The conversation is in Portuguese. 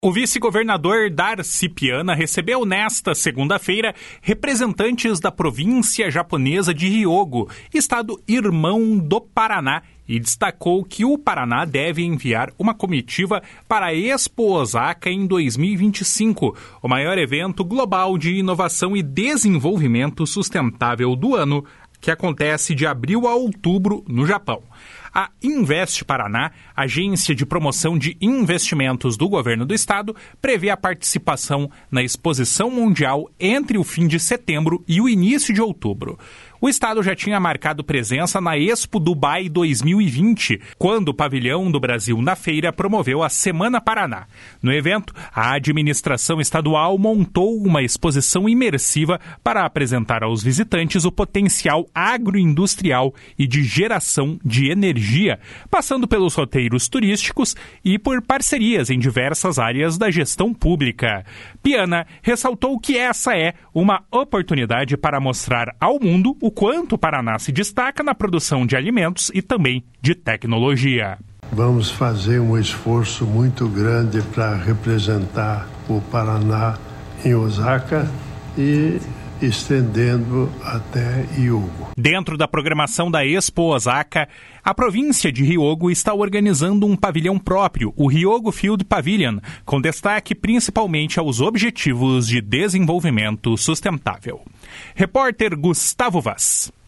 O vice-governador Darcy Piana recebeu nesta segunda-feira representantes da província japonesa de Hyogo, estado irmão do Paraná, e destacou que o Paraná deve enviar uma comitiva para a Expo Osaka em 2025, o maior evento global de inovação e desenvolvimento sustentável do ano, que acontece de abril a outubro no Japão. A Invest Paraná, agência de promoção de investimentos do governo do estado, prevê a participação na exposição mundial entre o fim de setembro e o início de outubro. O estado já tinha marcado presença na Expo Dubai 2020, quando o pavilhão do Brasil na feira promoveu a Semana Paraná. No evento, a administração estadual montou uma exposição imersiva para apresentar aos visitantes o potencial agroindustrial e de geração de energia, passando pelos roteiros turísticos e por parcerias em diversas áreas da gestão pública. Piana ressaltou que essa é uma oportunidade para mostrar ao mundo o quanto o Paraná se destaca na produção de alimentos e também de tecnologia. Vamos fazer um esforço muito grande para representar o Paraná em Osaka e estendendo até Hyogo. Dentro da programação da Expo Osaka, a província de Hyogo está organizando um pavilhão próprio, o Hyogo Field Pavilion, com destaque principalmente aos objetivos de desenvolvimento sustentável. Repórter Gustavo Vaz.